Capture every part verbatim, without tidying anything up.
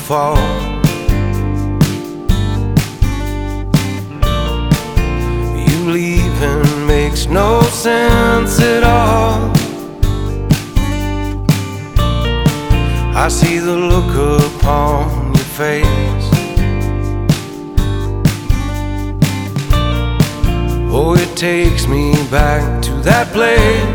fall. You leaving makes no sense at all. I see the look upon your face. Oh, it takes me back to that place.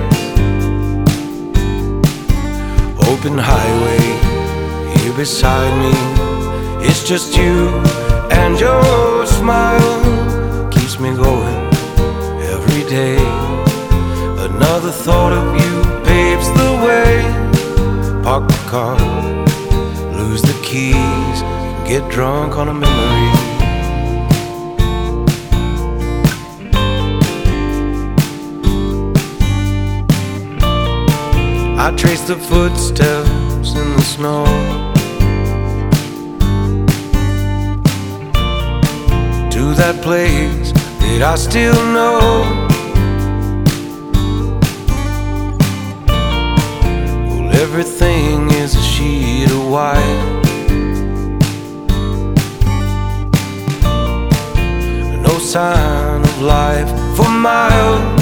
Open highway, here beside me. It's just you and your smile keeps me going every day. Another thought of you paves the way. Park the car, lose the keys, get drunk on a memory. I trace the footsteps in the snow to that place that I still know. Well, everything is a sheet of white. No sign of life for miles.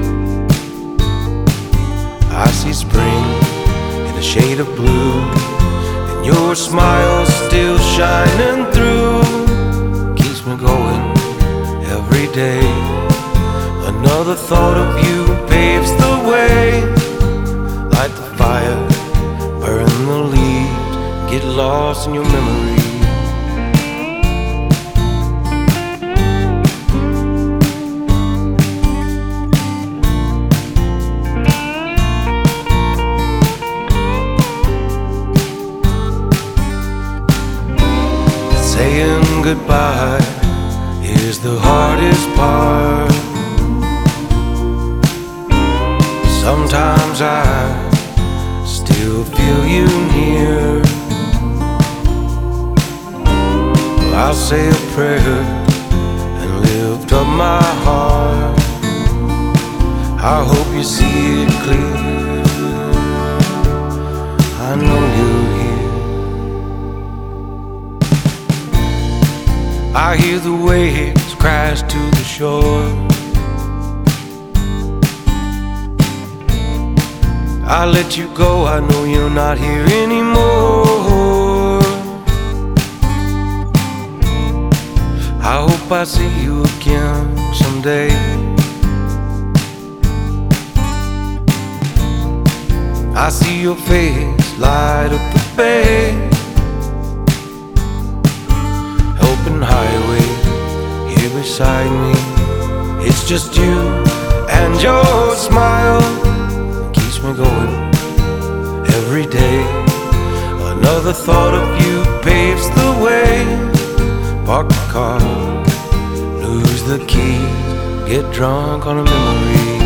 I see spring in a shade of blue, and your smile still shining through keeps me going every day. Another thought of you paves the way. Light the fire, burn the leaves, get lost in your memory. Saying goodbye is the hardest part. Sometimes I still feel you near. I'll say a prayer and lift up my heart. I hope you see it clear. I know you're here. I hear the waves crash to the shore. I let you go, I know you're not here anymore. I hope I see you again someday. I see your face light up the bay. Open highway, here beside me. It's just you and your smile keeps me going every day. Another thought of you paves the way. Park the car, lose the keys, get drunk on a memory.